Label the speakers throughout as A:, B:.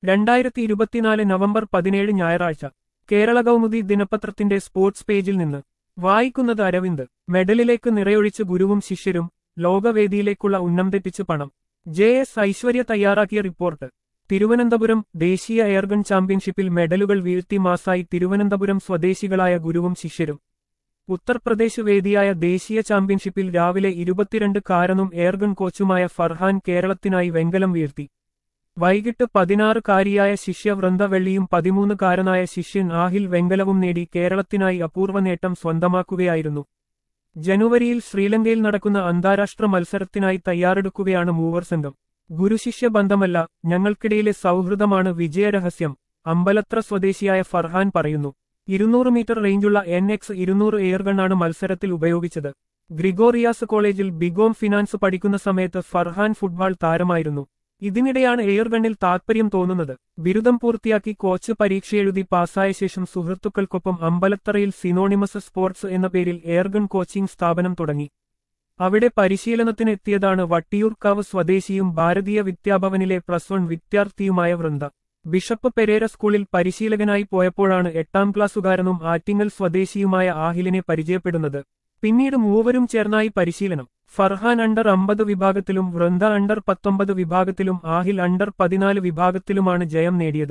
A: 2024 November 17 ഞായറാഴ്ച കേരള കൗമുദി ദിനപത്രത്തിന്റെ sports പേജിൽ നിന്ന് വായിക്കുന്നത് അരവിന്ദ്. മെഡലിലേക്ക് നിറയൊഴിച്ച് ഗുരുവും ശിഷ്യരും, ലോകവേദിയിലേക്കുള്ള ഉന്നം തെറ്റിച്ച് പണം. ജെ.എസ്. ഐശ്വര്യ തയ്യാറാക്കിയ റിപ്പോർട്ട്. തിരുവനന്തപുരം. ദേശീയ എയർഗൺ ചാമ്പ്യൻഷിപ്പിൽ മെഡലുകൾ വീഴ്ത്തി മാസായി തിരുവനന്തപുരം സ്വദേശികളായ ഗുരുവും ശിഷ്യരും. ഉത്തർപ്രദേശ് വേദിയായ ദേശീയ ചാമ്പ്യൻഷിപ്പിൽ രാവിലെ 22-കാരനും എയർഗൺ കോച്ചുമായ ഫർഹാൻ കേരളത്തിനായി വെങ്കലം വീഴ്ത്തി. വൈകിട്ട് 16-കാരിയായ ശിഷ്യ വൃന്ദ വെള്ളിയും 13-കാരനായ ശിഷ്യൻ ആഹിൽ വെങ്കലവും നേടി കേരളത്തിനായി അപൂർവ നേട്ടം സ്വന്തമാക്കുകയായിരുന്നു. ജനുവരിയിൽ ശ്രീലങ്കയിൽ നടക്കുന്ന അന്താരാഷ്ട്ര മത്സരത്തിനായി തയ്യാറെടുക്കുകയാണ് മൂവർ സംഘം. ഗുരുശിഷ്യ ബന്ധമല്ല, ഞങ്ങൾക്കിടയിലെ സൗഹൃദമാണ് വിജയരഹസ്യം, അമ്പലത്ര സ്വദേശിയായ ഫർഹാൻ പറയുന്നു. 200 മീറ്റർ റേഞ്ചുള്ള NX-200 എയർഗണ്ണാണ് മത്സരത്തിൽ ഉപയോഗിച്ചത്. ഗ്രിഗോറിയാസ് കോളേജിൽ ബികോം ഫിനാൻസ് പഠിക്കുന്ന സമയത്ത് ഫർഹാൻ ഫുട്ബോൾ താരമായിരുന്നു. ഇതിനിടെയാണ് എയർഗണ്ണിൽ താൽപര്യം തോന്നുന്നത്. ബിരുദം പൂർത്തിയാക്കി കോച്ച് പരീക്ഷയെഴുതി പാസായ ശേഷം സുഹൃത്തുക്കൾക്കൊപ്പം അമ്പലത്തറയിൽ സിനോണിമസ് സ്പോർട്സ് എന്ന പേരിൽ എയർഗൺ കോച്ചിംഗ് സ്ഥാപനം തുടങ്ങി. അവിടെ പരിശീലനത്തിന് എത്തിയതാണ് വട്ടിയൂർക്കാവ് സ്വദേശിയും ഭാരതീയ വിദ്യാഭവനിലെ +1 വിദ്യാർത്ഥിയുമായ വൃന്ദ. ബിഷപ്പ് പെരേര സ്കൂളിൽ പരിശീലകനായി പോയപ്പോഴാണ് 8ാം ക്ലാസ്സുകാരനും ആറ്റിങ്ങൽ സ്വദേശിയുമായ ആഹിലിനെ പരിചയപ്പെടുന്നത്. പിന്നീട് മൂവരും ചേർന്നായി പരിശീലനം. ഫർഹാൻ അണ്ടർ-50 വിഭാഗത്തിലും വൃന്ദ അണ്ടർ-19 വിഭാഗത്തിലും ആഹിൽ അണ്ടർ-14 വിഭാഗത്തിലുമാണ് ജയം നേടിയത്.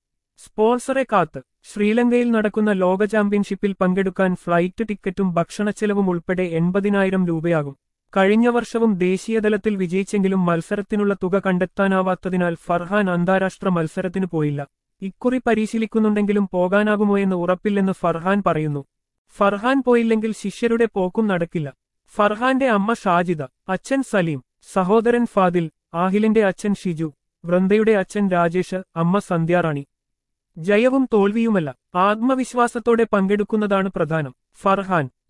A: സ്പോൺസറെ കാത്ത്. ശ്രീലങ്കയിൽ നടക്കുന്ന ലോക ചാമ്പ്യൻഷിപ്പിൽ പങ്കെടുക്കാൻ ഫ്ലൈറ്റ് ടിക്കറ്റും ഭക്ഷണച്ചെലവും ഉൾപ്പെടെ 80,000 രൂപയാകും. കഴിഞ്ഞ വർഷവും ദേശീയതലത്തിൽ വിജയിച്ചെങ്കിലും മത്സരത്തിനുള്ള തുക കണ്ടെത്താനാവാത്തതിനാൽ ഫർഹാൻ അന്താരാഷ്ട്ര മത്സരത്തിന് പോയില്ല. ഇക്കുറി പരിശീലിക്കുന്നുണ്ടെങ്കിലും പോകാനാകുമോയെന്ന് ഉറപ്പില്ലെന്ന് ഫർഹാൻ പറയുന്നു. ഫർഹാൻ പോയില്ലെങ്കിൽ ശിഷ്യരുടെ പോക്കും നടക്കില്ല. ഫർഹാന്റെ അമ്മ ഷാജിദ, അച്ഛൻ സലീം, സഹോദരൻ ഫാദിൽ, ആഹിലിന്റെ അച്ഛൻ ഷിജു, വൃന്ദയുടെ അച്ഛൻ രാജേഷ്, അമ്മ സന്ധ്യാറാണി. ജയവും തോൽവിയുമല്ല, ആത്മവിശ്വാസത്തോടെ പങ്കെടുക്കുന്നതാണ് പ്രധാനം. ഫർഹാൻ.